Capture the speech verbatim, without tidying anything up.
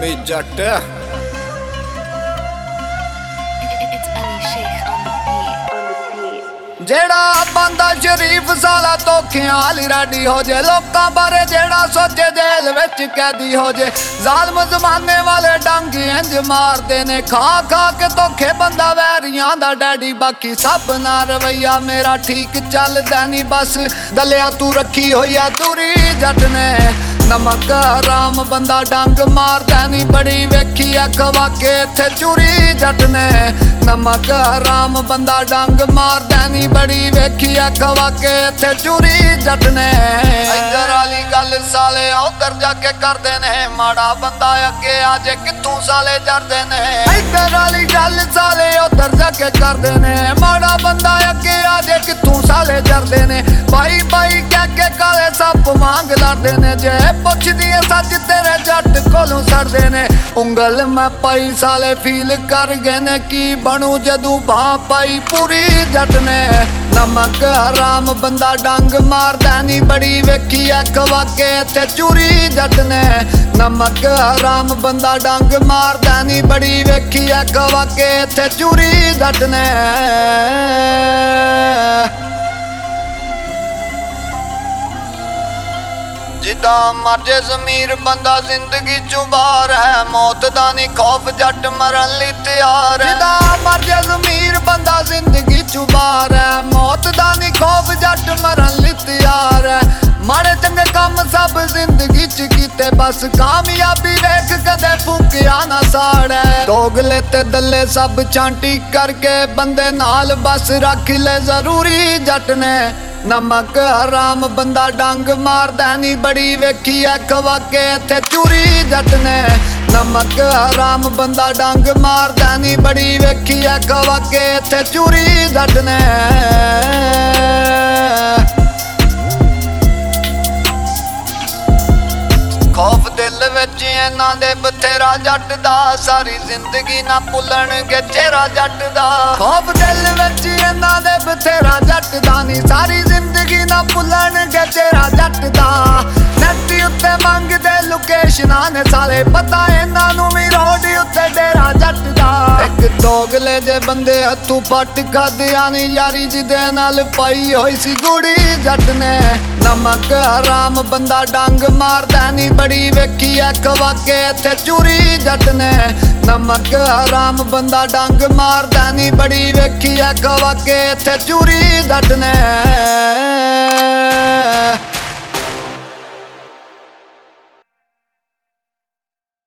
हरामी जट जेड़ा बंदा शरीफ साला धोखियां आली राडी हो जे लोकां बारे जेड़ा सोचे जेल विच कैदी हो जे जालम जमाने वाले डंग इंज मारदे ने खा खा के धोखे बंदा वैरियां दा डैडी बाकी सब ना रवैया मेरा ठीक चलदा नहीं बस दलिया तू रखी होई आ दूरी जट ने नमक हराम बंदा डंग मारदा नहीं बड़ी वेखी अखवा के इत्थे चूरी जट ने नमक हराम बंदा डंग मारदा नहीं बड़ी वेखी अखवा के इत्थे चूरी जट ने इधर वाली गल साले उधर जाके करदे ने माड़ा बंदा अगे आजे कित्थों साले जरदे ने इधर वाली गल साले उधर जाके करदे ने माड़ा बंदा अगे आजे कित्थों साले जरदे ने भाई भाई कह के काले सप मांग लड़दे ने जे पुछदी सच तेरे जट कोलों सड़दे ने उंगल मैं पाई साले फील कर गए ने की बनू जदू बां पाई पूरी जट ने नमक हराम बंदा डंग मारदा नहीं बड़ी वेखी अखवा के इत्थे चूरी जट ने नमक हराम बंदा डंग मारदा नहीं बड़ी वेखी अखवा के इत्थे चूरी जट ने जिदा मरजे जमीर बंदा जिंदगी चू बाहर है मौत दा नहीं खौफ जट मरन लई तैयार है जिदा मरजे जमीर बंदा जिंदगी चू बाहर है मौत दा नहीं खौफ जट मरन लई तैयार है माड़े चंगे काम सब जिंदगी च कीते बस कामयाबी वेख कदे फूकिया ना साड़े दोगले ते दल्ले सब चांटी करके बंदे नाल बस रख ले जरूरी जट ने नमक हराम बंदा डंग मारदा नहीं बड़ी वेखी अखवा के इत्थे चूरी जट ने नमक हराम बंदा डंग मारदा नहीं बड़ी वेखी अखवा के इत्थे चूरी जट ने खौफ दिल विच इन्हां दे बथेरा जट दा सारी जिंदगी ना भुल्लणगे चेहरा जट दा खौफ दिल विच इन्हां दे बथेरा जट दा नी सारी जिंदगी ना भुल्लणगे चेहरा जट दा नैट उत्ते मंगदे लोकेशनां ने साले पता इन्हां नूं वी रोड उत्ते डेरा जट दा इक दोगले जे बंदे हत्थों पट खादियां नी यारी जिदे नाल पाई होई सी गुड़ी जट ने नमक हराम बंदा डंग मारदा नहीं बड़ी वेखी अखवा के इत्थे चूरी जट ने नमक हराम बंदा डंग मारदा नहीं बड़ी वेखी अखवा के इत्थे चूरी जट ने।